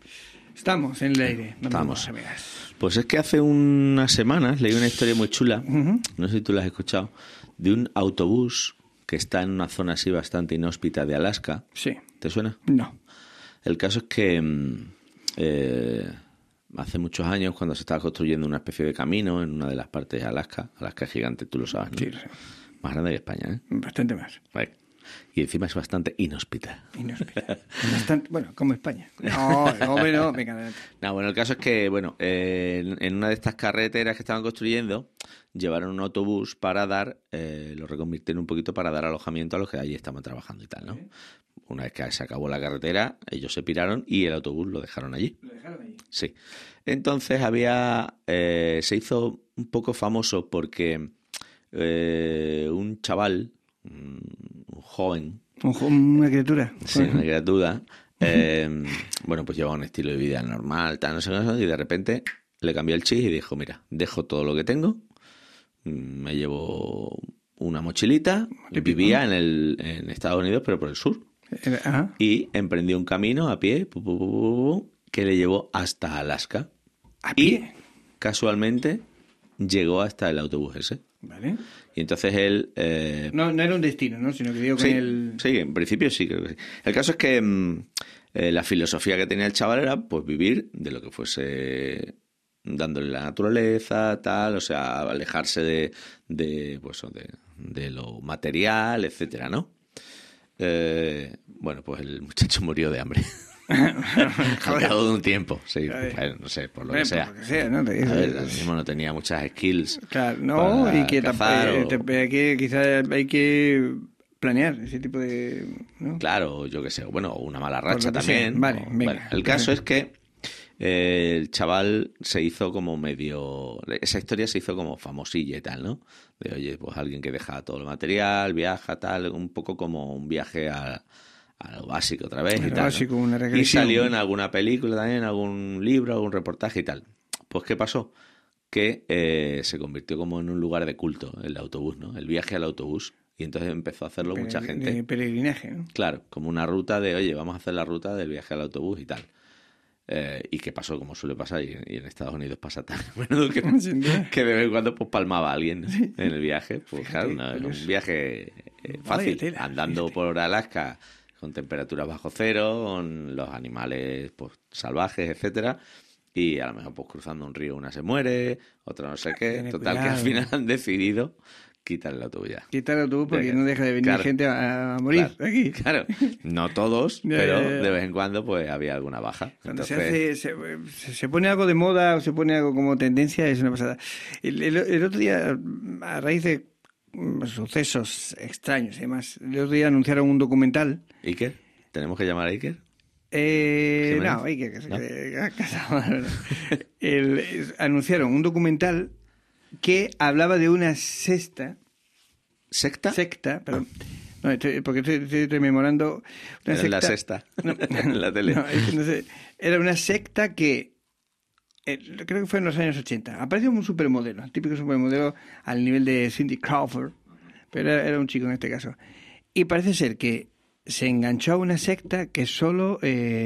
Estamos en el aire. Estamos. Pues es que hace unas semanas leí una historia muy chula, no sé si tú la has escuchado, de un autobús que está en una zona así bastante inhóspita de Alaska. Sí. ¿Te suena? No. El caso es que hace muchos años, cuando se estaba construyendo una especie de camino en una de las partes de Alaska es gigante, tú lo sabes, ¿no? Sí. Más grande que España, ¿eh? Bastante más. Right. Y encima es bastante inhóspita. Bastante, bueno, como España. No, hombre, no. Venga, no, bueno, el caso es que, bueno, en una de estas carreteras que estaban construyendo, llevaron un autobús para dar, lo reconvirtieron un poquito para dar alojamiento a los que allí estaban trabajando y tal, ¿no? Una vez que se acabó la carretera, ellos se piraron y el autobús lo dejaron allí. ¿Lo dejaron allí? Sí. Entonces se hizo un poco famoso porque un chaval, un joven, una criatura. Sí, una criatura, bueno, pues llevaba un estilo de vida normal, tal, no sé qué, y de repente le cambió el chip y dijo, mira, dejo todo lo que tengo, me llevo una mochilita, vivía en Estados Unidos, pero por el sur, y emprendió un camino a pie, que le llevó hasta Alaska. ¿A pie? Y casualmente llegó hasta el autobús ese. Vale. Y entonces él... No era un destino, ¿no? Sino que digo sí, con el... Sí, en principio sí, creo que sí. El caso es que la filosofía que tenía el chaval era pues vivir de lo que fuese dándole la naturaleza, tal, o sea, alejarse de lo material, etcétera, ¿no? Bueno, pues el muchacho murió de hambre. Al cabo de un tiempo, sí, bueno, no sé, por lo que sea. ¿No? A ver, al mismo no tenía muchas skills. Claro, no, y que quizás hay que planear ese tipo de... ¿no? Claro, yo qué sé, bueno, una mala racha también. Vale, venga. Bueno, el caso es que el chaval se hizo como medio... Esa historia se hizo como famosilla y tal, ¿no? De, oye, pues alguien que deja todo el material, viaja, tal, un poco como un viaje a lo básico otra vez y tal, básico, ¿no? una regresión. Y salió en alguna película también, en algún libro, algún reportaje y tal. Pues ¿qué pasó? Que se convirtió como en un lugar de culto el autobús, ¿no? El viaje al autobús. Y entonces empezó a hacerlo mucha gente. De peregrinaje, ¿no? Claro, como una ruta de, oye, vamos a hacer la ruta del viaje al autobús y tal. ¿Y qué pasó? Como suele pasar, y en Estados Unidos pasa tan a menudo que de vez en cuando pues palmaba a alguien, ¿no? En el viaje. Pues claro, un viaje fácil, andando por Alaska con temperaturas bajo cero, con los animales pues salvajes, etcétera, y a lo mejor pues cruzando un río una se muere, otra no sé qué, total que al final han decidido quitar el autobús ya. Quitar el autobús porque no deja de venir gente a morir aquí. Claro, no todos, pero de vez en cuando pues había alguna baja. Cuando se pone algo de moda o se pone algo como tendencia, es una pasada. El otro día, a raíz de sucesos extraños y demás, el otro día anunciaron un documental. ¿Iker? ¿Tenemos que llamar a Iker? No, Iker, que se quede casado. Anunciaron un documental que hablaba de una secta, perdón. No, porque estoy rememorando una secta. La sexta, no, en la tele. Era una secta que creo que fue en los años 80. Apareció un supermodelo, típico supermodelo al nivel de Cindy Crawford, pero era un chico en este caso. Y parece ser que se enganchó a una secta que solo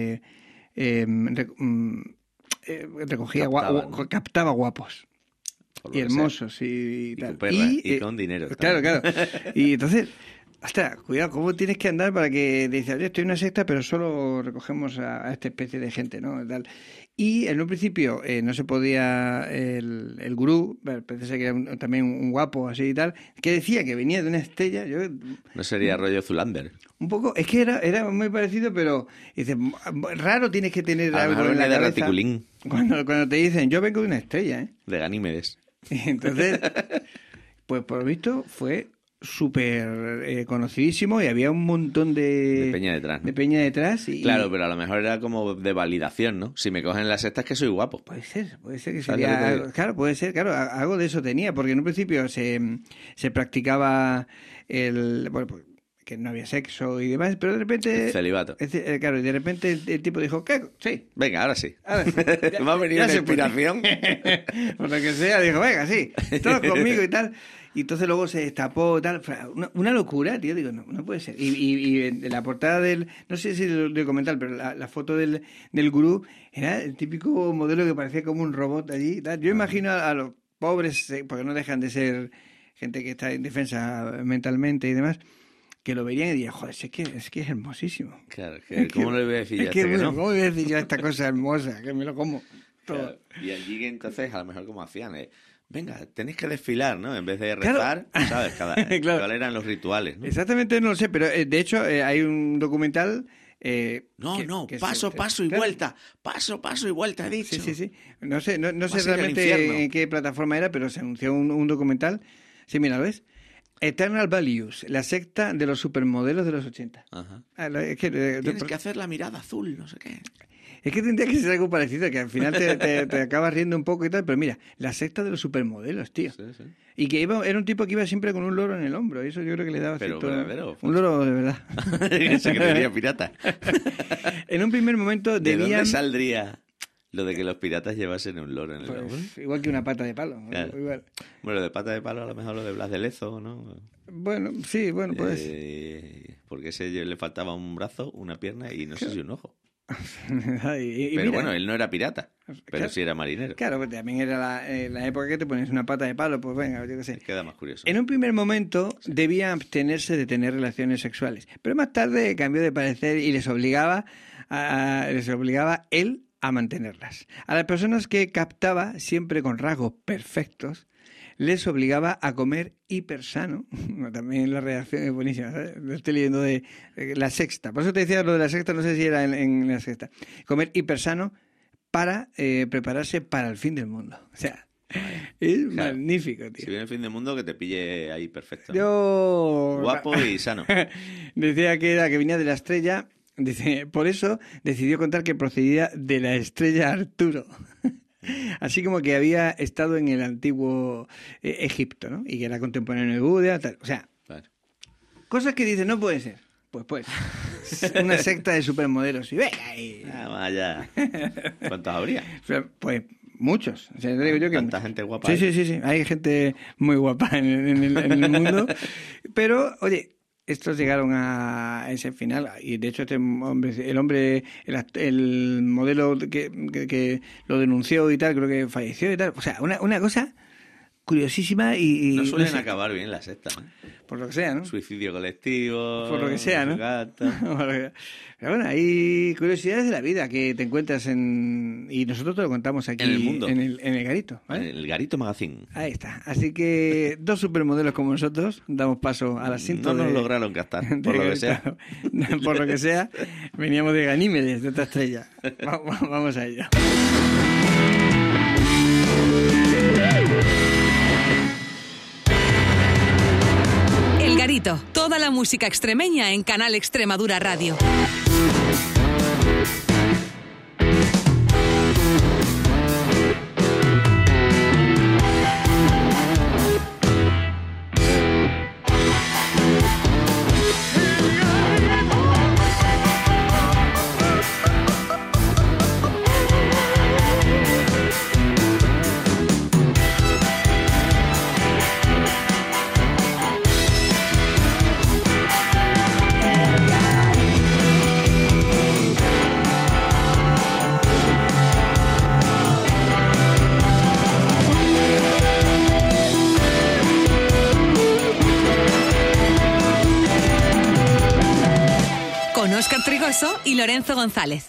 captaba guapos y hermosos y tal. Y con dinero. Claro. Y entonces, hasta cuidado, ¿cómo tienes que andar para que dices, oye, estoy en una secta, pero solo recogemos a esta especie de gente, ¿no? Tal. Y en un principio no se podía, el gurú, parece ser que era también un guapo así y tal, que decía que venía de una estrella. ¿No sería rollo Zoolander? Un poco, es que era muy parecido, pero dice, raro tienes que tener algo en la cabeza. Cuando te dicen, yo vengo de una estrella, ¿eh? De Ganímedes. Y entonces, pues por lo visto fue súper conocidísimo y había un montón de peña detrás, ¿no? De peña detrás. Claro, pero a lo mejor era como de validación, ¿no? Si me cogen las sectas es que soy guapo. Puede ser que sería... Claro, puede ser, claro, algo de eso tenía, porque en un principio se practicaba que no había sexo y demás, pero de repente... El celibato. Claro, y de repente el tipo dijo, ¿qué? Sí. Venga, ahora sí. Ahora sí. Me ha venido una inspiración. Por lo que sea, dijo, venga, sí, todos conmigo y tal. Y entonces luego se destapó, tal. Una locura, tío. Digo, no puede ser. Y en la portada del... No sé si el documental, pero la foto del gurú era el típico modelo que parecía como un robot allí. Tal. Yo imagino a los pobres, porque no dejan de ser gente que está indefensa mentalmente y demás, que lo verían y dirían, joder, es que es hermosísimo. Claro, ¿cómo le voy a decir que no? ¿Cómo le voy a decir yo a esta cosa hermosa? Que me lo como todo. Claro. Y allí entonces, a lo mejor como hacían, venga, tenéis que desfilar, ¿no? En vez de rezar, claro. ¿Sabes? Claro. ¿Cuáles eran los rituales? ¿No? Exactamente, no lo sé, pero de hecho hay un documental... paso y vuelta. Paso y vuelta, he dicho. Sí. No sé realmente en qué plataforma era, pero se anunció un documental. Sí, mira, ¿lo ves? Eternal Values, la secta de los supermodelos de los 80. Ajá. Tienes que hacer la mirada azul, no sé qué. Es que tendría que ser algo parecido, que al final te acabas riendo un poco y tal, pero mira, la secta de los supermodelos, tío. Sí. Y que era un tipo que iba siempre con un loro en el hombro, y eso yo creo que le daba pero cierto... verdadero. Un loro de verdad. Ese que tenía pirata. En un primer momento ¿De debían... dónde saldría lo de que los piratas llevasen un loro en el hombro? Igual que una pata de palo. Claro. Igual. Bueno, de pata de palo a lo mejor lo de Blas de Lezo, ¿no? Bueno, sí, pues... Porque ese le faltaba un brazo, una pierna y no sé si un ojo. Pero mira, bueno, él no era pirata, pero claro, sí era marinero. Claro, pues también era la época que te pones una pata de palo, pues venga, yo qué sé. Queda más curioso. En un primer momento debía abstenerse de tener relaciones sexuales, pero más tarde cambió de parecer y les obligaba él a mantenerlas. A las personas que captaba, siempre con rasgos perfectos, les obligaba a comer hipersano. También la reacción es buenísima, ¿sabes? Lo estoy leyendo de La Sexta. Por eso te decía lo de La Sexta, no sé si era en La Sexta. Comer hipersano para prepararse para el fin del mundo. O sea, es magnífico, tío. Si viene el fin del mundo, que te pille ahí perfecto. Yo... Guapo y sano. Decía que venía de la estrella. Dice, por eso decidió contar que procedía de la estrella Arturo. Así como que había estado en el antiguo Egipto, ¿no? Y que era contemporáneo de Buda, tal. O sea, claro. Cosas que dicen, no puede ser. Pues. Una secta de supermodelos. Y venga, y... vaya. ¿Cuántos habría? Pues muchos. O sea, te digo yo que tanta gente guapa. Sí. Hay gente muy guapa en el mundo. Pero, oye, estos llegaron a ese final y de hecho el modelo que lo denunció y tal, creo que falleció y tal. O sea, una cosa curiosísima y no suelen acabar bien las sectas, ¿no? Por lo que sea, ¿no? Suicidio colectivo. Por lo que sea, ¿no? Pero bueno, hay curiosidades de la vida que te encuentras y nosotros te lo contamos aquí en el mundo, en el Garito, ¿vale? En el Garito Magazine. Ahí está. Así que 2 supermodelos como nosotros damos paso al asiento. No nos lograron captar, por lo que sea. Por lo que sea, veníamos de Ganímedes, de otra estrella. Vamos a ello. El Garito, toda la música extremeña en Canal Extremadura Radio. Óscar Trigoso y Lorenzo González.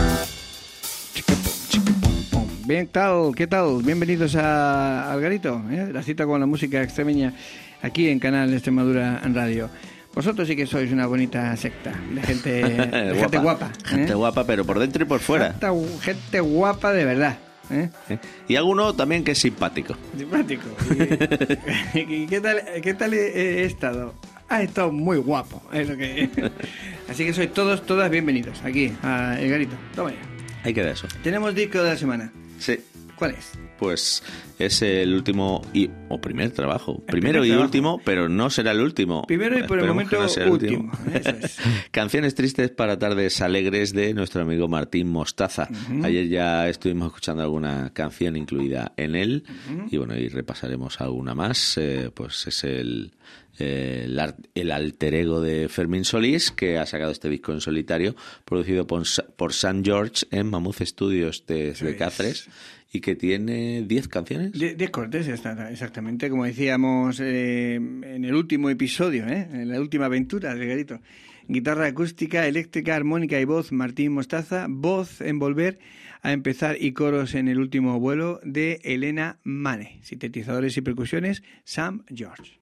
Bien, ¿qué tal? Bienvenidos al Garito, la cita con la música extremeña aquí en Canal Extremadura Radio. Vosotros sí que sois una bonita secta de gente guapa. Gente guapa, pero por dentro y por fuera. Gente guapa de verdad. Y alguno también que es simpático. Simpático. ¿Y qué tal he estado? Ha estado muy guapo. Es lo que... Así que sois todas bienvenidos aquí a El Garito. Toma ya. Ahí queda eso. Tenemos disco de la semana. Sí. ¿Cuál es? Pues es el último y o primer trabajo. Primero y último, pero no será el último. Primero y por el momento no último. Eso es. Canciones tristes para tardes alegres de nuestro amigo Martín Mostaza. Ayer ya estuvimos escuchando alguna canción incluida en él y bueno, y repasaremos alguna más. Pues es el alter ego de Fermín Solís, que ha sacado este disco en solitario, producido por Sam George en Mammoth Studios desde Cáceres, y que tiene 10 canciones. 10 cortes, exactamente, como decíamos en el último episodio, en la última aventura del Garito. Guitarra acústica, eléctrica, armónica y voz, Martín Mostaza. Voz en Volver a empezar y coros en El último vuelo de Elena Mane. Sintetizadores y percusiones, Sam George.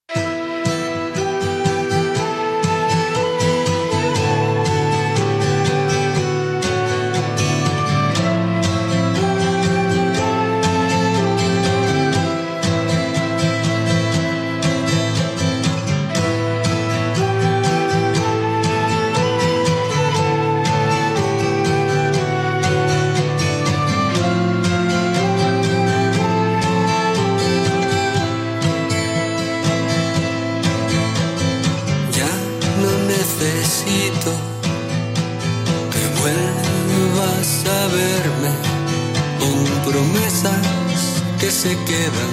Que se quedan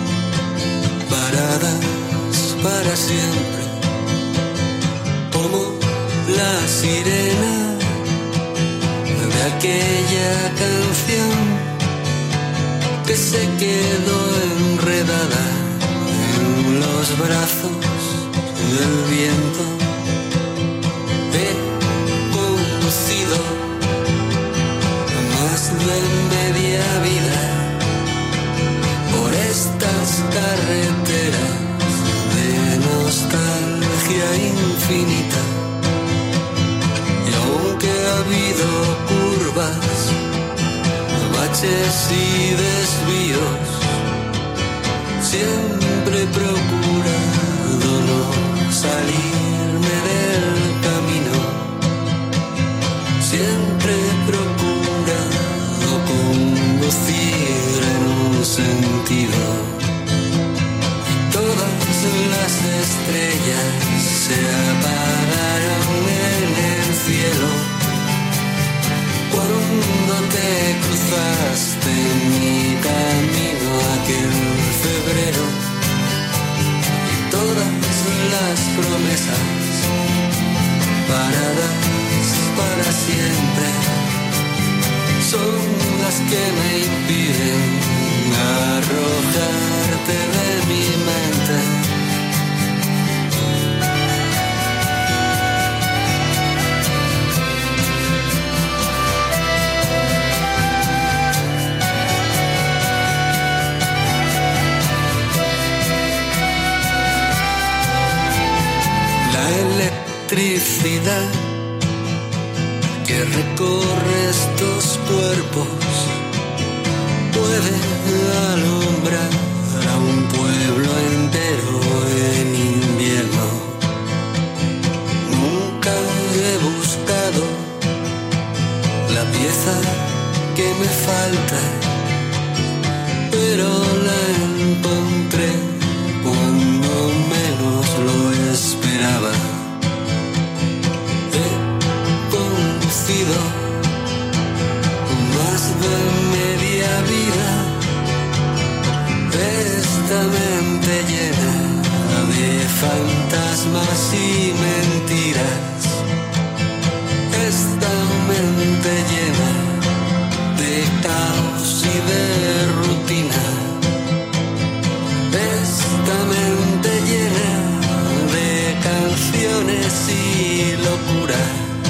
paradas para siempre, como la sirena de aquella canción que se quedó enredada en los brazos del viento. He conducido más de media vida estas carreteras de nostalgia infinita, y aunque ha habido curvas, baches y desvíos, siempre he procurado no salirme del camino, siempre he procurado conducir en un sentido. Las estrellas se apagaron en el cielo cuando te cruzaste en mi camino aquel febrero, y todas las promesas paradas para siempre son las que me impiden arrojarte de mi mente. Electricidad que recorre estos cuerpos puede alumbrar a un pueblo entero en invierno. Nunca he buscado la pieza que me falta, pero la encontré cuando menos lo esperaba. Más de media vida, esta mente llena de fantasmas y mentiras, esta mente llena de caos y de rutina, esta mente llena de canciones y locura.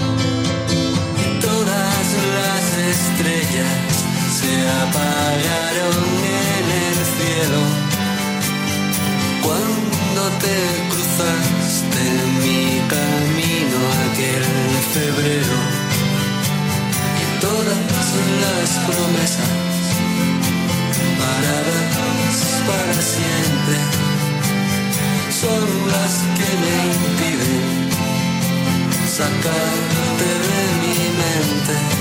Estrellas se apagaron en el cielo cuando te cruzaste en mi camino aquel febrero, y todas las promesas paradas para siempre son las que me impiden sacarte de mi mente.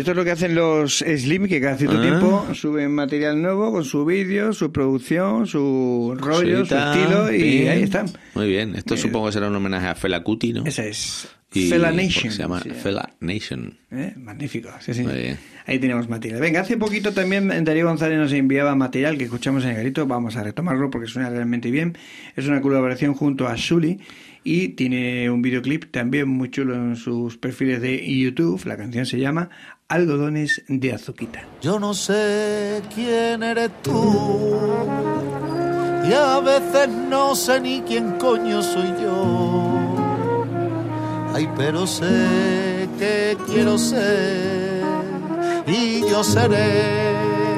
esto es lo que hacen los Slim, que cada cierto tiempo suben material nuevo con su vídeo, su producción, su rollo, su estilo, y ahí están. Muy bien. Esto supongo que será un homenaje a Fela Kuti, ¿no? Esa es. Y Fela Nation. Se llama Fela Nation. Magnífico, sí. Muy bien. Ahí tenemos material. Venga, hace poquito también Darío González nos enviaba material que escuchamos en el Garito. Vamos a retomarlo porque suena realmente bien. Es una colaboración junto a Sully y tiene un videoclip también muy chulo en sus perfiles de YouTube. La canción se llama Algodones de Azuquita. Yo no sé quién eres tú y a veces no sé ni quién coño soy yo. Ay, pero sé que quiero ser y yo seré.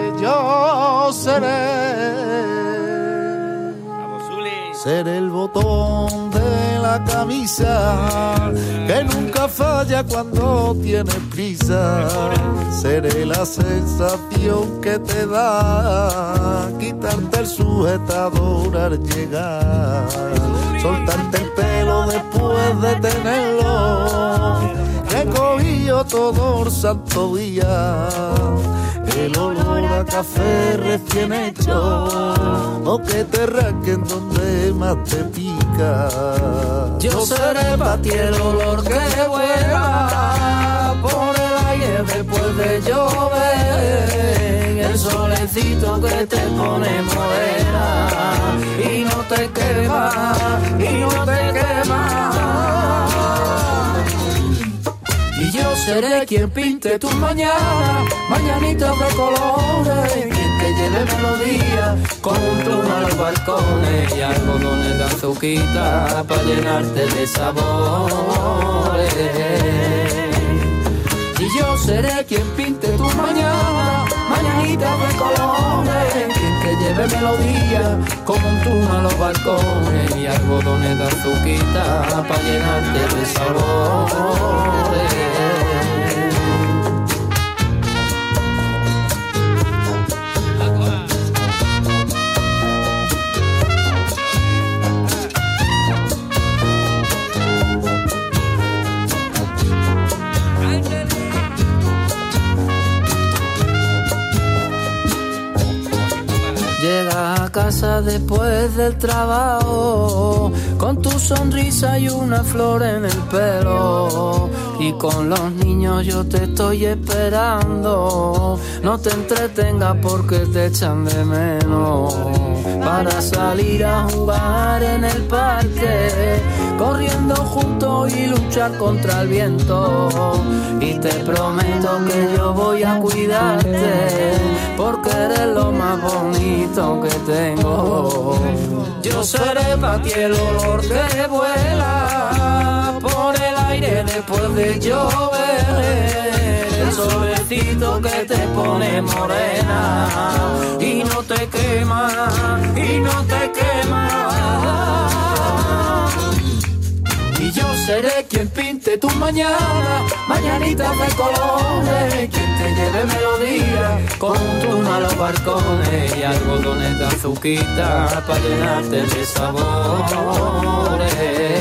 Seré el botón de la camisa que nunca falla cuando tienes prisa. Seré la sensación que te da quitarte el sujetador al llegar. Soltarte el pelo después de tenerlo. He cogido todo el santo día. El olor a café recién hecho, o que te rasquen donde más te pica. Yo seré para ti el olor que vuela por el aire después de llover, el solecito que te pone morena y no te quema, Y yo seré quien pinte tus mañanas, mañanitas de colores, quien te lleve melodía con un pluma a los balcones y algodones de azuquita para llenarte de sabores. Y yo seré quien pinte tus mañanas, mañanitas de colores, quien te lleve melodía con un pluma a los balcones y algodones de azuquita para llenarte de sabores. Llega a casa después del trabajo con tu sonrisa y una flor en el pelo, y con los niños yo te estoy esperando. No te entretengas porque te echan de menos, para salir a jugar en el parque, corriendo juntos y luchar contra el viento. Y te prometo que yo voy a cuidarte, porque eres lo más bonito que tengo. Yo seré para ti el olor que vuela por el aire después de llover, el solecito que te pone morena y no te quema, Y yo seré quien pinte tus mañanas, mañanitas de colores, quien te lleve melodía con un pluma a los balcones y algodones de azuquita para llenarte de sabores.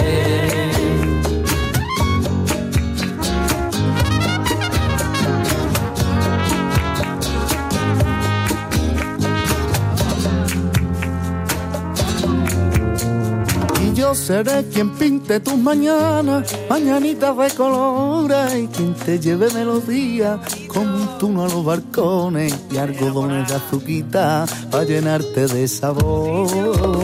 Yo seré quien pinte tus mañanas, mañanitas de colores, y quien te lleve melodía con un tuno a los balcones y algodones de azuquita para llenarte de sabores.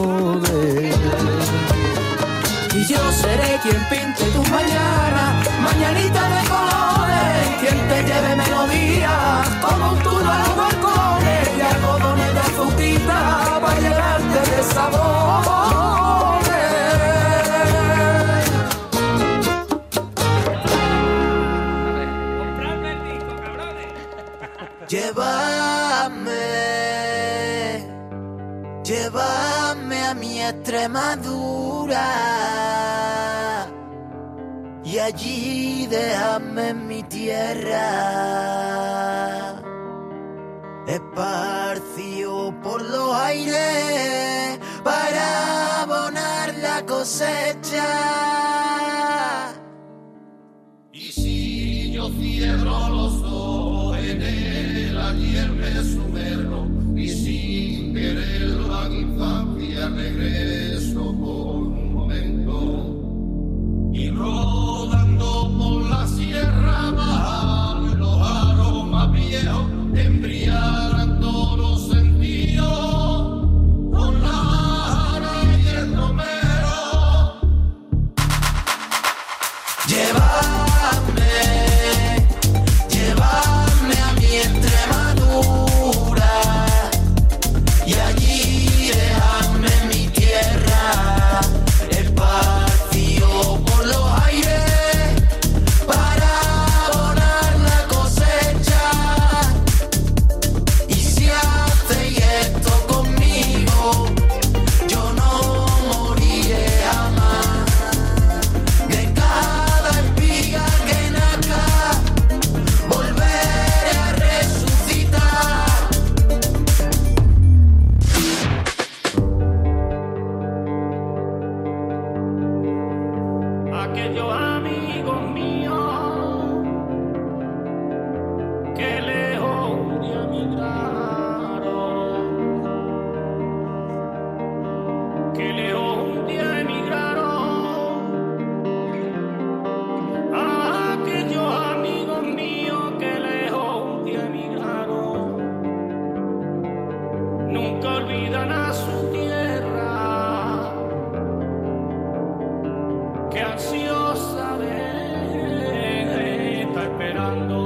Y yo seré quien pinte tus mañanas, mañanitas de colores, quien te lleve melodía como un tuno a los balcones y algodones de azuquita para llenarte de sabor. Llévame a mi Extremadura y allí déjame en mi tierra, esparcido por los aires para abonar la cosecha. Y si yo cierro los ojos ayer me sumerjo y sin quererlo a mi infancia regreso por un momento y rodando por la sierra bajan los aromas viejos embriagan todos los sentidos con la jara y el romero. Llévame a mi Extremadura y allí déjame mi tierra, esparcido por los aires para abonar la cosecha. Y si hacéis esto conmigo, yo no moriré jamás. De cada espiga que nazca, volveré a resucitar. Aquellos amigos míos que lejos un día emigraron, que lejos un día emigraron. Aquellos amigos míos que lejos un día emigraron, nunca olvidan a su tierra, que ansiosa está esperando.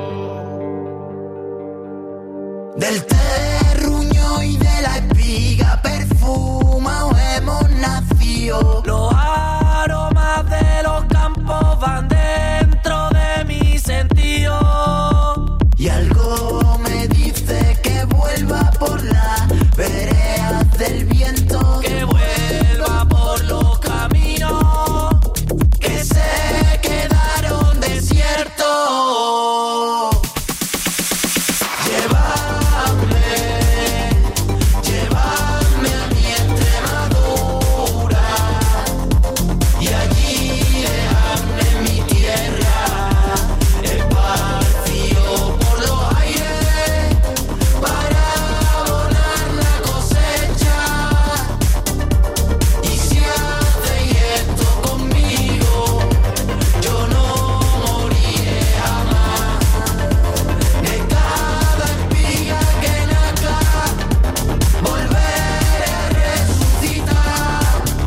Del terruño y de la espiga perfumados hemos nacido. Los aromas de los campos van dentro de mi sentido. Y algo me dice que vuelva por las veredas del viento, que vuelva por los caminos que se quedaron desiertos. Llévame a mi Extremadura y allí déjame mi tierra, esparcido por los aires para abonar la cosecha. Y si hacéis esto conmigo, yo no moriré jamás. De cada espiga que nazca, volveré a resucitar.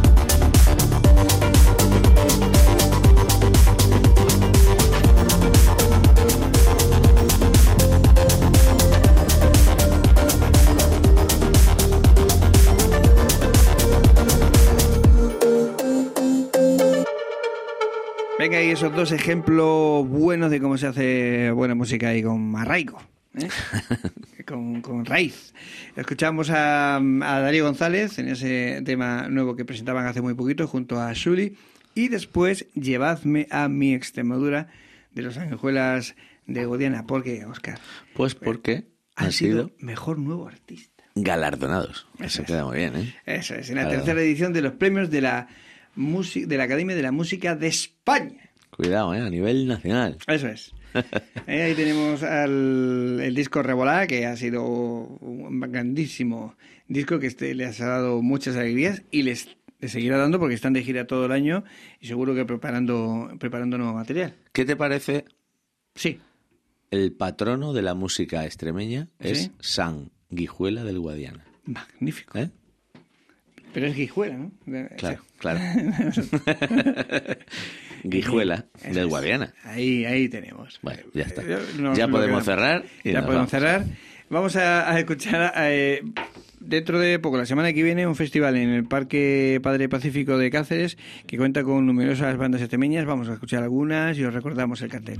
Venga, y esos dos ejemplos buenos de cómo se hace buena música y con arraigo, ¿eh? con raíz. Escuchamos a Darío González en ese tema nuevo que presentaban hace muy poquito junto a Sully, y después Llevadme a mi Extremadura de Los Sanguijuelas de Godiana. ¿Por qué, Óscar? Pues porque han sido mejor nuevo artista. galardonados. Eso es. queda muy bien, ¿eh? Eso es, en la tercera edición de los premios de la Academia de la Música de España. Cuidado, a nivel nacional. Eso es. Ahí tenemos el disco Revolá, que ha sido un grandísimo disco que les ha dado muchas alegrías y les seguirá dando porque están de gira todo el año y seguro que preparando nuevo material. ¿Qué te parece? Sí. El patrono de la música extremeña es ¿Sí? San Guijuela del Guadiana. Magnífico. ¿Eh? Pero es Guijuela, ¿no? Claro, claro. Guijuela del Guadiana. Ahí tenemos. Bueno, ya está. No, ya podemos cerrar. Ya podemos cerrar. Vamos a escuchar dentro de poco, la semana que viene, un festival en el Parque Padre Pacífico de Cáceres que cuenta con numerosas bandas extremeñas. Vamos a escuchar algunas y os recordamos el cartel.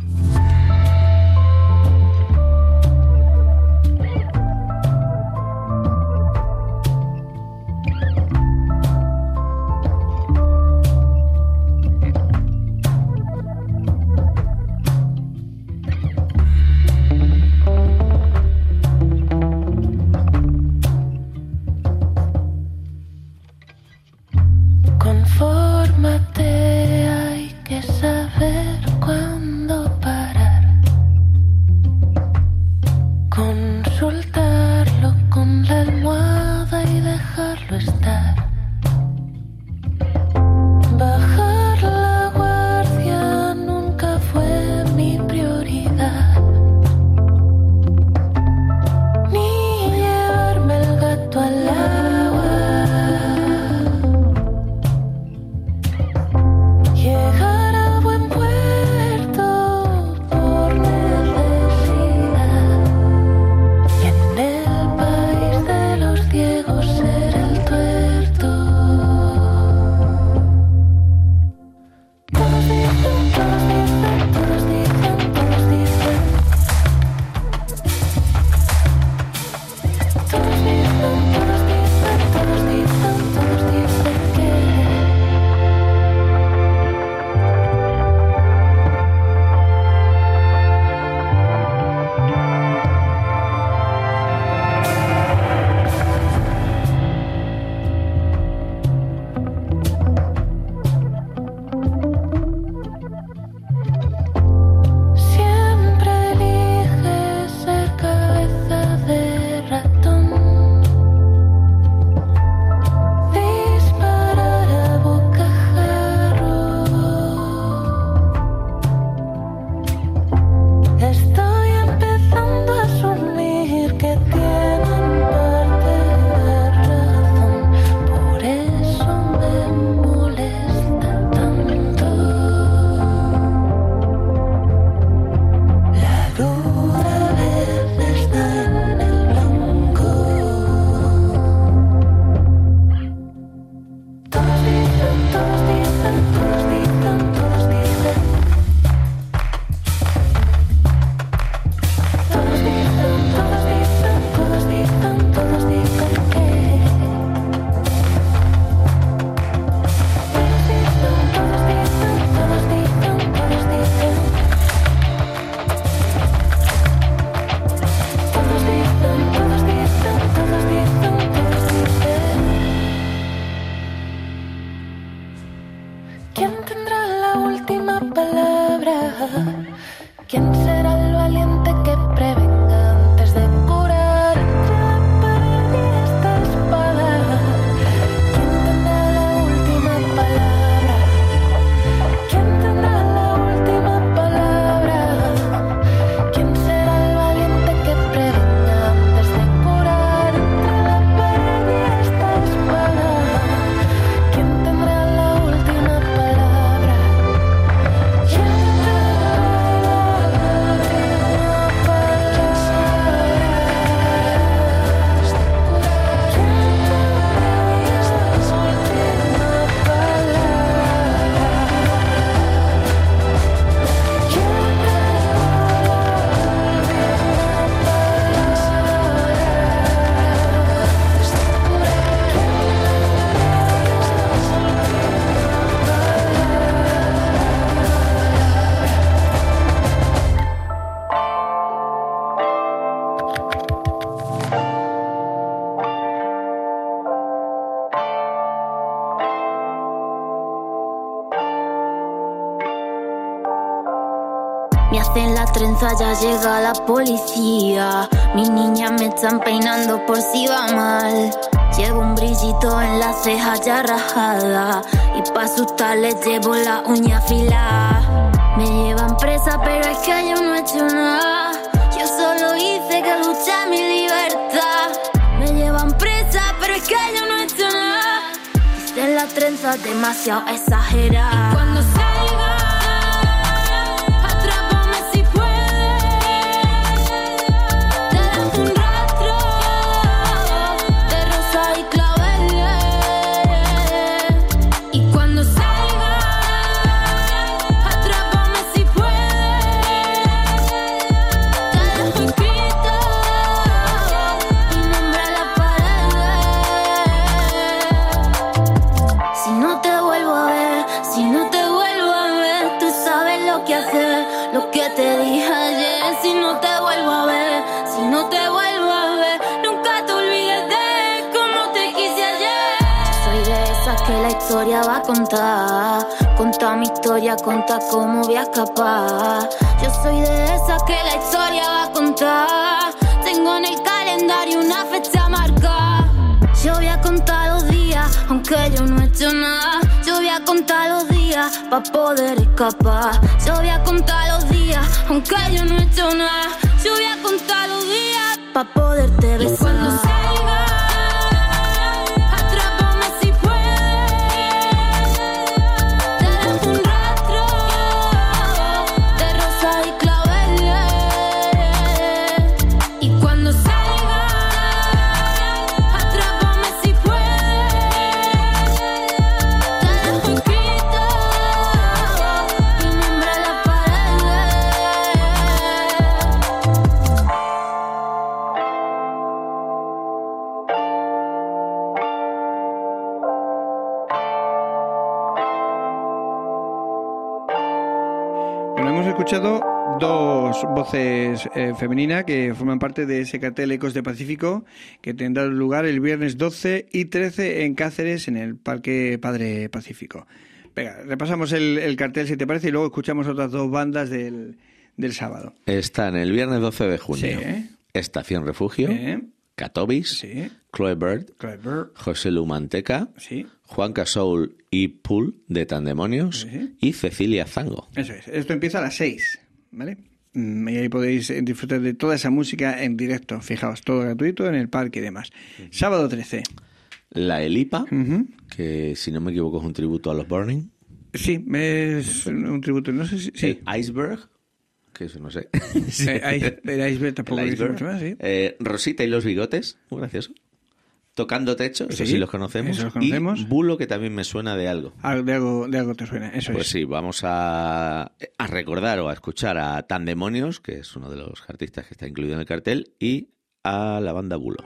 Confórmate, hay que saber cuándo parar. Con palabra. ¿Quién será el valiente que prevenga antes de curar entre la pared y esta espada? ¿Quién tendrá la última palabra? ¿Quién tendrá la última palabra? ¿Quién será el valiente que prevenga antes de curar entre la pared y esta espada? ¿Quién tendrá la última palabra? ¿Quién tendrá Me hacen la trenza, ya llega la policía. Mis niñas me están peinando por si va mal. Llevo un brillito en la ceja ya rajada, y pa' asustarles llevo la uña afilada. Me llevan presa pero es que yo no he hecho nada. Yo solo hice que luché mi libertad. Me llevan presa pero es que yo no he hecho nada. Dicen la trenza demasiado exagerada. Y cuando salga va a contar mi historia, contar cómo voy a escapar. Yo soy de esas que la historia va a contar. Tengo en el calendario una fecha marcada. Yo voy a contar los días, aunque yo no he hecho nada. Yo voy a contar los días pa' poder escapar. Yo voy a contar los días, aunque yo no he hecho nada. Yo voy a contar los días pa' poderte besar. Y cuando salga escuchado dos voces femeninas que forman parte de ese cartel Ecos de Pacífico, que tendrá lugar el viernes 12 y 13 en Cáceres, en el Parque Padre Pacífico. Venga, repasamos el cartel, si te parece, y luego escuchamos otras dos bandas del sábado. Están el viernes 12 de junio. Sí. Estación Refugio, Catovis, sí. Chloe Bird, José Lu Manteca, sí. Juan Casoul y Pool de Tandemonios, sí. Y Cecilia Zango. Eso es. Esto empieza a las 6, ¿vale? Y ahí podéis disfrutar de toda esa música en directo. Fijaos, todo gratuito en el parque y demás. Sábado 13. La Elipa, que si no me equivoco es un tributo a los Burning. Sí, es un tributo, no sé si... Sí. El Iceberg, que eso no sé. El Iceberg tampoco el Iceberg. Mucho más, sí. Rosita y los Bigotes, muy gracioso. Tocando Techo, eso sí los conocemos. Eso los conocemos. Y Bulo, que también me suena de algo. De algo te suena, eso pues es. Sí, vamos a recordar o a escuchar a Tandemonios, que es uno de los artistas que está incluido en el cartel, y a la banda Bulo.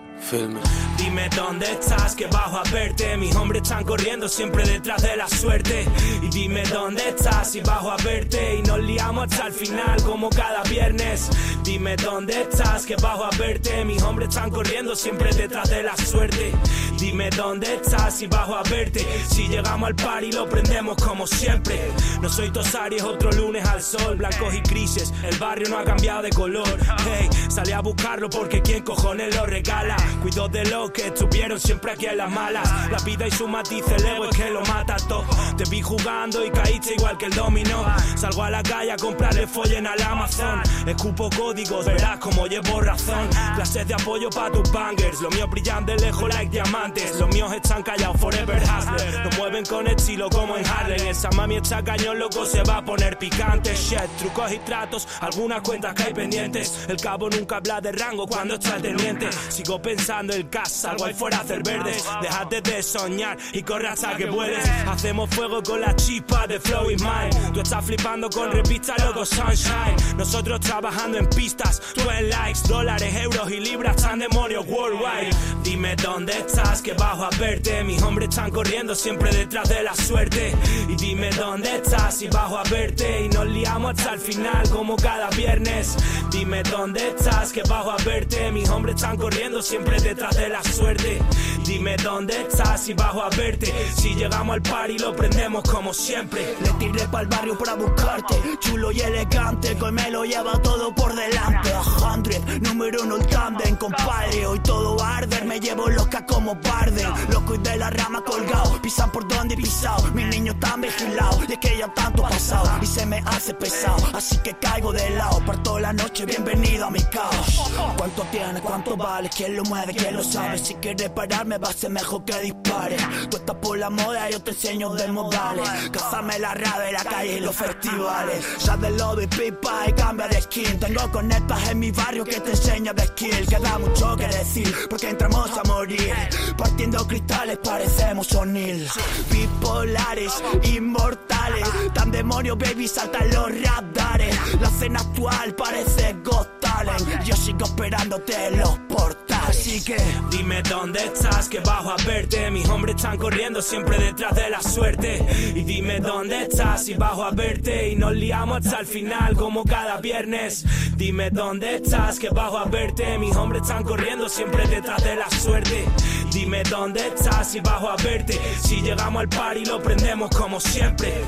Dime dónde estás, que bajo a verte. Mis hombres están corriendo siempre detrás de la suerte. Y dime dónde estás y bajo a verte. Y nos liamos hasta el final como cada viernes. Dime dónde estás, que bajo a verte. Mis hombres están corriendo siempre detrás de la suerte. Dime dónde estás y bajo a verte. Si llegamos al party lo prendemos como siempre. No soy Tosario, es otro lunes al sol. Blancos y grises, el barrio no ha cambiado de color. Hey, salí a buscarlo porque quien cojones lo regala. Cuido de los que estuvieron siempre aquí en las malas. La vida y su matiz, el ego es que lo mata todo. Te vi jugando y caíste igual que el dominó. Salgo a la calle a comprarle follen al Amazon. Escupo códigos, verás como llevo razón. Clases de apoyo pa' tus bangers. Los míos brillan de lejos like diamantes. Los míos están callados, forever hustler. Nos mueven con estilo como en Harlem. Esa mami está cañón, loco, se va a poner picante. Shit, trucos y tratos, algunas cuentas que hay pendientes. El cabo nunca habla de rango cuando está el teniente. Sigo pensando el caso, salgo ahí fuera a hacer verdes. Déjate de soñar y corre hasta que vueles. Hacemos fuego con la chispa de Flow is Mine. Tú estás flipando con revistas, loco, Sunshine. Nosotros trabajando en pistas, tú en likes, dólares, euros y libras, tan demonios worldwide. Dime dónde estás, que bajo a verte. Mis hombres están corriendo siempre detrás de la suerte. Y dime dónde estás y bajo a verte. Y nos liamos hasta el final como cada viernes. Dime dónde estás, que bajo a verte. Mis hombres están corriendo siempre detrás de la suerte. Dime dónde estás y bajo a verte. Si llegamos al party lo prendemos como siempre. Le tiré pa'l barrio para buscarte, chulo y elegante, que hoy me lo lleva todo por delante. 100, número 1 el tándem, compadre. Hoy todo va a arder, me llevo loca como Barden. Loco y de la rama colgado, pisan por donde he pisado. Mis niños están vigilados, y es que ya tanto ha pasado y se me hace pesado, así que caigo de lado. Parto la noche, bienvenido a mi caos. ¿Cuánto tienes? ¿Cuánto vale? ¿Quién lo mueve? ¿Quién lo sabe? Si quieres pararme va a ser mejor que dispare. Tú estás por la moda, yo te enseño de modales. Cázame la rave, la calle y los festivales. Sal del lobby, pipa y cambia de skin. Tengo conectas en mi barrio que te enseña de skill. Queda mucho que decir, porque entramos a morir. Partiendo cristales parecemos O'Neill. Bipolares, inmortales. Tan demonio, baby, saltan los radares. La escena actual parece Got Talent. Yo sigo esperándote en los portales. Así que dime dónde estás, que bajo a verte. Mis hombres están corriendo siempre detrás de la suerte. Y dime dónde estás y bajo a verte. Y nos liamos hasta el final como cada viernes. Dime dónde estás, que bajo a verte. Mis hombres están corriendo siempre detrás de la suerte. Dime dónde estás y bajo a verte. Si llegamos al party lo prendemos como siempre.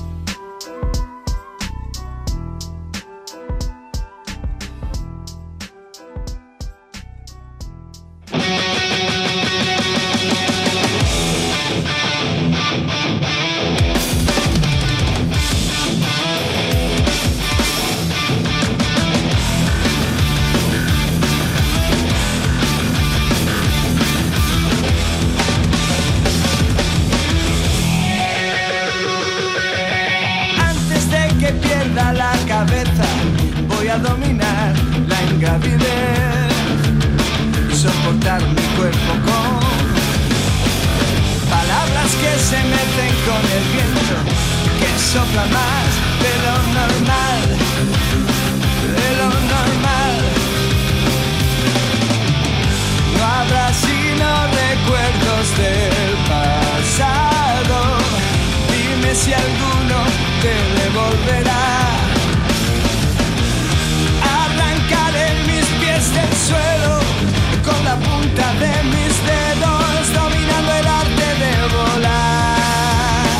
La cabeza, voy a dominar la ingravidez y soportar mi cuerpo con palabras que se meten con el viento, que sopla más de lo normal, de lo normal. No habrá sino recuerdos del pasado. Dime si alguno te devolverá. Arrancaré mis pies del suelo con la punta de mis dedos, dominando el arte de volar.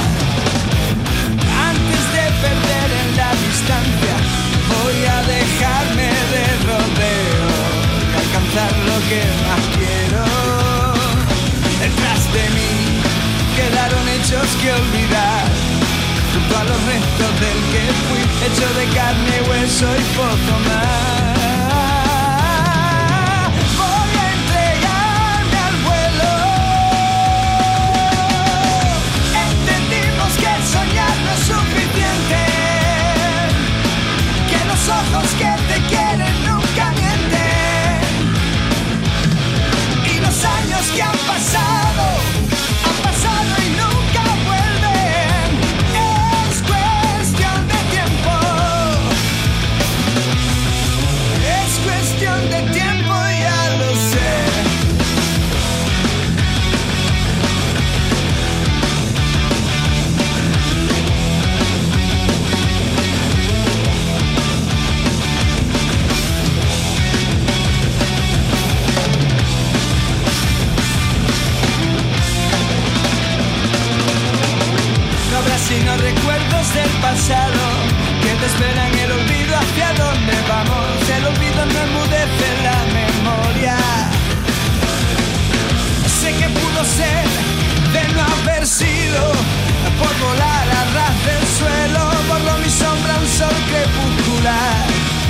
Antes de perder en la distancia, voy a dejarme de rodeo y alcanzar lo que más quiero. Detrás de mí quedaron hechos que olvidar, junto a los restos del que fui, hecho de carne, hueso y poco más. Voy a entregarme al vuelo. Entendimos que soñar no es suficiente, que los ojos que te quieren nunca mienten, y los años que han pasado y nunca vuelven. Es cuestión de tiempo. sino recuerdos del pasado que te esperan el olvido. ¿Hacia dónde vamos? El olvido no enmudece la memoria. Sé que pudo ser de no haber sido, por volar a ras del suelo, borró mi sombra un sol crepuscular.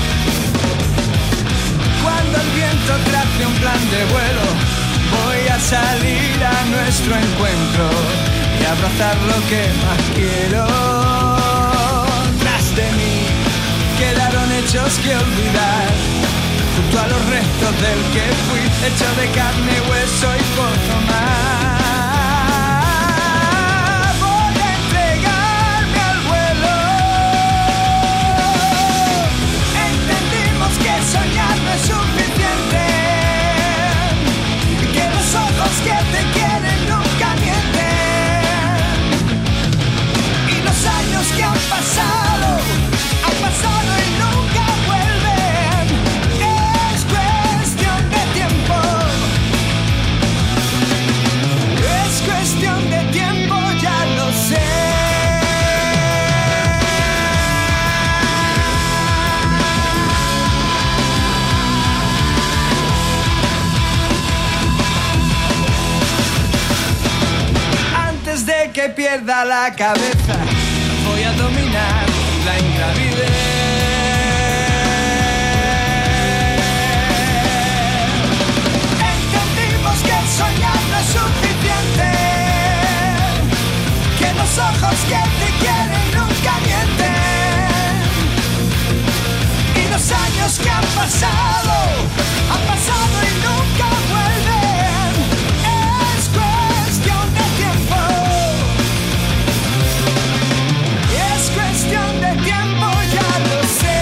Cuando el viento trace un plan de vuelo, voy a salir a nuestro encuentro y abrazar lo que más quiero. Tras de mí quedaron hechos que olvidar, junto a los restos del que fui, hecho de carne, hueso y poco más. Voy a entregarme al vuelo. Entendimos que soñar no es suficiente, que los ojos que te quieren nunca mienten, y los años que han pasado y nunca vuelven. Es cuestión de tiempo, es cuestión de tiempo, ya lo sé. Antes de que pierda la cabeza, voy a dominar la ingravidez. Entendimos que soñar no es suficiente, que los ojos que te quieren nunca mienten, y los años que han pasado y nunca vuelven. Es cuestión de tiempo, es cuestión de tiempo, ya lo sé.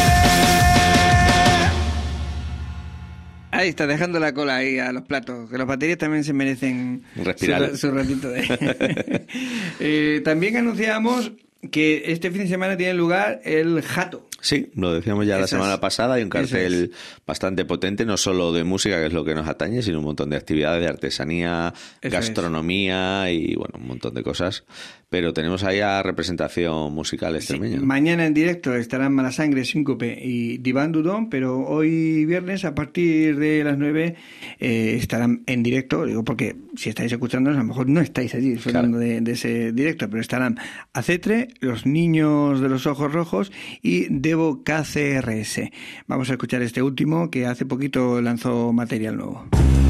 Ahí está, dejando la cola ahí a los platos, que los baterías también se merecen respirar su ratito de... También anunciamos que este fin de semana tiene lugar el Jato. Sí, lo decíamos ya la semana pasada, hay un cartel bastante potente, no solo de música, que es lo que nos atañe, sino un montón de actividades de artesanía, gastronomía y bueno, un montón de cosas. Pero tenemos ahí a representación musical extremeña. Sí, mañana en directo estarán Malasangre, Síncope y Diván Dudón, pero hoy viernes a partir de las 9 estarán en directo, digo porque si estáis escuchándonos a lo mejor no estáis allí disfrutando de ese directo, pero estarán Acetre, Los Niños de los Ojos Rojos y Devo KCRS. Vamos a escuchar este último que hace poquito lanzó material nuevo.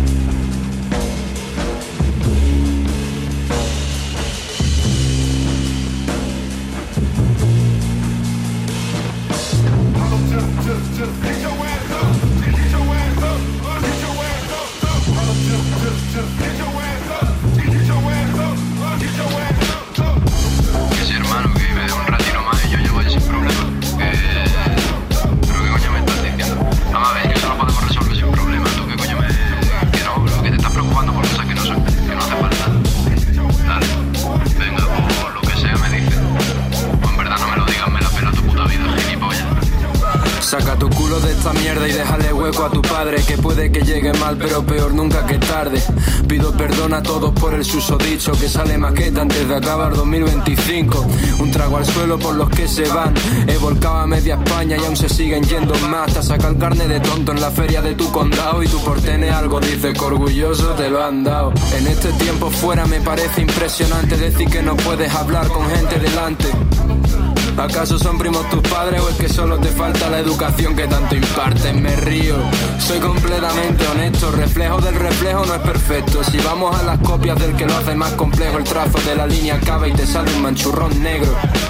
Saca tu culo de esta mierda y déjale hueco a tu padre, que puede que llegue mal, pero peor nunca que tarde. Pido perdón a todos por el susodicho, que sale maqueta antes de acabar 2025. Un trago al suelo por los que se van. He volcado a media España y aún se siguen yendo más. Te sacan carne de tonto en la feria de tu condado y tú por tener algo dices que orgulloso te lo han dado. En este tiempo fuera me parece impresionante decir que no puedes hablar con gente delante. ¿Acaso son primos tus padres o es que solo te falta la educación que tanto imparten? Me río, soy completamente honesto, reflejo del reflejo no es perfecto. Si vamos a las copias del que lo hace más complejo, el trazo de la línea acaba y te sale un manchurrón negro.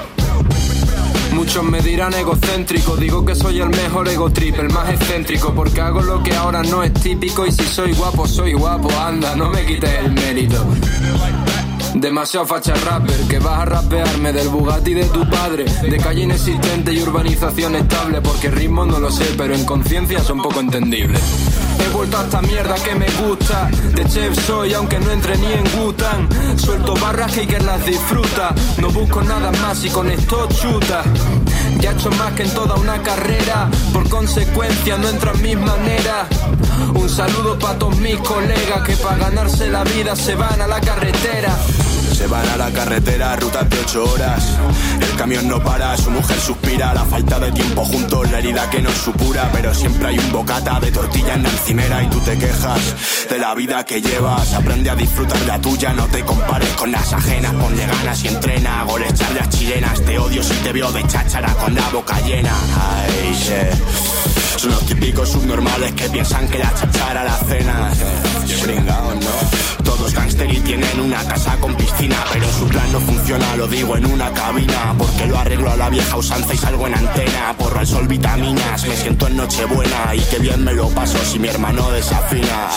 Muchos me dirán egocéntrico, digo que soy el mejor ego trip, el más excéntrico, porque hago lo que ahora no es típico y si soy guapo, anda, no me quites el mérito. Demasiado facha rapper, que vas a rapearme del Bugatti de tu padre, de calle inexistente y urbanización estable, porque ritmos no lo sé, pero en conciencia son poco entendibles. He vuelto a esta mierda que me gusta, de chef soy aunque no entre ni en Wu-Tang. Suelto barras que Iker las disfruta, no busco nada más y con esto chuta. Ya he hecho más que en toda una carrera, por consecuencia no entro en mis maneras. Un saludo para todos mis colegas que para ganarse la vida se van a la carretera. Se van a la carretera, rutas de 8 horas. El camión no para, su mujer suspira. La falta de tiempo juntos, la herida que nos supura. Pero siempre hay un bocata de tortilla en la encimera. Y tú te quejas de la vida que llevas. Aprende a disfrutar la tuya, no te compares con las ajenas. Ponle ganas y entrena, goles, charlas chilenas. Te odio si te veo de cháchara con la boca llena. Ay, yeah. Son los típicos subnormales que piensan que la cháchara la cena. Pringaos, ¿no? Todos gángster y tienen una casa con piscina. Pero su plan no funciona, lo digo en una cabina. Porque lo arreglo a la vieja usanza y salgo en antena. Porro al sol, vitaminas, me siento en Nochebuena. Y qué bien me lo paso si mi hermano desafina.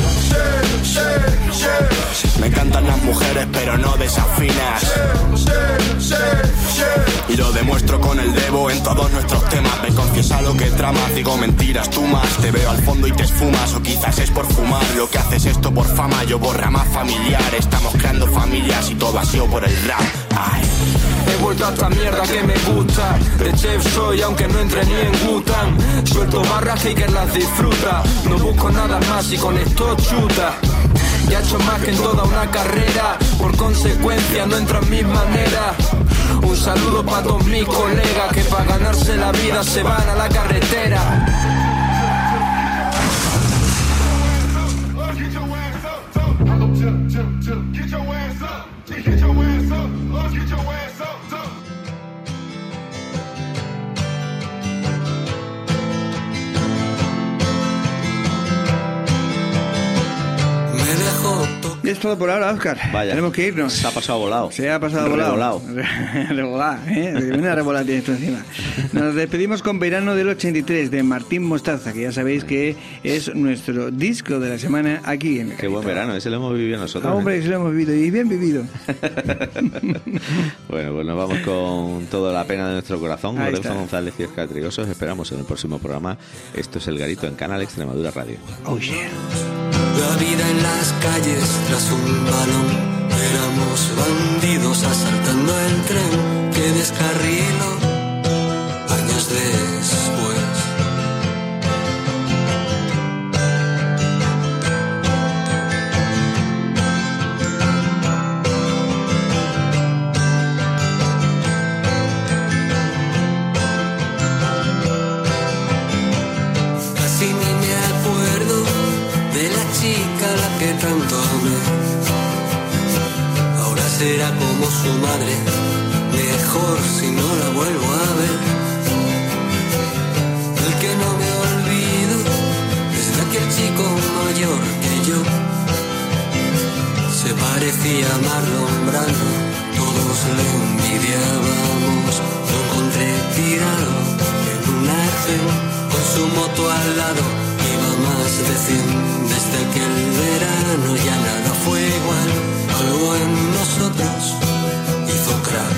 Me encantan las mujeres pero no desafinas. Y lo demuestro con el debo en todos nuestros temas. Me confiesa lo que tramas, digo mentiras, tú más. Te veo al fondo y te esfumas, o quizás es por fumar. Lo que haces esto por fama, yo por rama familiar. Estamos creando familias y todo ha sido por el rap. Ay. He vuelto a esta mierda que me gusta. De chef soy aunque no entre ni en Wu-Tang. Suelto barras que las disfruta. No busco nada más y con esto chuta. Ya he hecho más que en toda una carrera. Por consecuencia no entra en mis maneras. Un saludo para todos mis colegas que para ganarse la vida se van a la carretera. Ya es todo por ahora, Óscar. Vaya. Tenemos que irnos. Se ha pasado volado. Se ha pasado volado. Revolado, ¿eh? Una revolada tienes tú encima. Nos despedimos con Verano del 83 de Martín Mostaza, que ya sabéis que es nuestro disco de la semana aquí en el Qué buen verano, ese lo hemos vivido nosotros. Hombre, ese lo hemos vivido y bien vivido. Bueno, pues nos vamos con toda la pena de nuestro corazón. Ahí Lorenzo está. González y Óscar Trigosos. Esperamos en el próximo programa. Esto es El Garito en Canal Extremadura Radio. Oh, yeah. La vida en las calles tras un balón. Éramos bandidos asaltando el tren que descarriló años después. Casi ni me acuerdo de la chica a la que tanto amé. Ahora será como su madre, mejor si no la vuelvo a ver. El que no me olvido es de aquel chico mayor que yo. Se parecía a Marlon Brando, todos le envidiábamos. Lo encontré tirado en un arcén con su moto al lado. Iba más de 100 desde aquel verano, ya nada fue igual. Algo en nosotros hizo crack.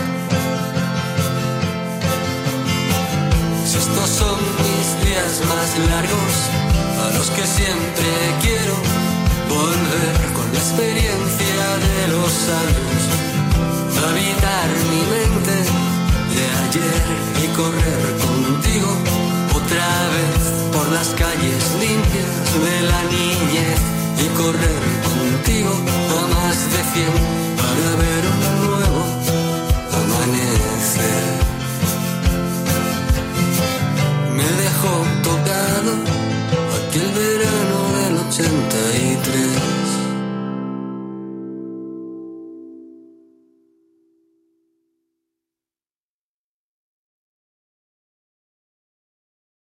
Si estos son mis días más largos, a los que siempre quiero volver con la experiencia de los años, habitar mi mente de ayer y correr contigo otra vez por las calles limpias de la niñez y correr contigo a más de 100 para ver un nuevo amanecer.